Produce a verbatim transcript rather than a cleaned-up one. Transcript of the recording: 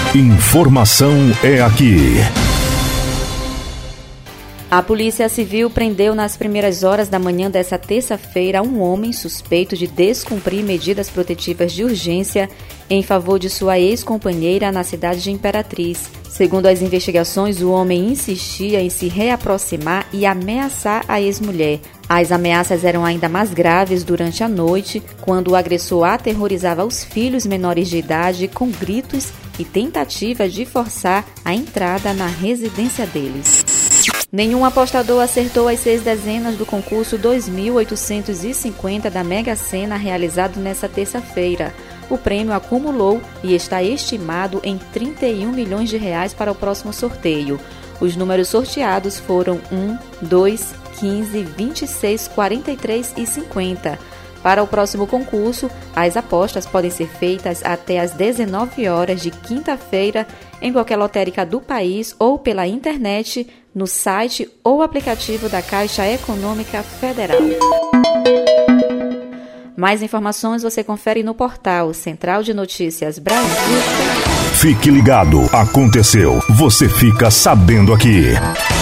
Informação é aqui. A Polícia Civil prendeu nas primeiras horas da manhã desta terça-feira um homem suspeito de descumprir medidas protetivas de urgência em favor de sua ex-companheira na cidade de Imperatriz. Segundo as investigações, o homem insistia em se reaproximar e ameaçar a ex-mulher. As ameaças eram ainda mais graves durante a noite, quando o agressor aterrorizava os filhos menores de idade com gritos e tentativa de forçar a entrada na residência deles. Nenhum apostador acertou as seis dezenas do concurso dois mil oitocentos e cinquenta da Mega Sena realizado nesta terça-feira. O prêmio acumulou e está estimado em trinta e um milhões de reais para o próximo sorteio. Os números sorteados foram um, dois, quinze, vinte e seis, quarenta e três e cinquenta. Para o próximo concurso, as apostas podem ser feitas até às dezenove horas de quinta-feira em qualquer lotérica do país ou pela internet, no site ou aplicativo da Caixa Econômica Federal. Mais informações você confere no portal Central de Notícias Brasil. Fique ligado, aconteceu, você fica sabendo aqui.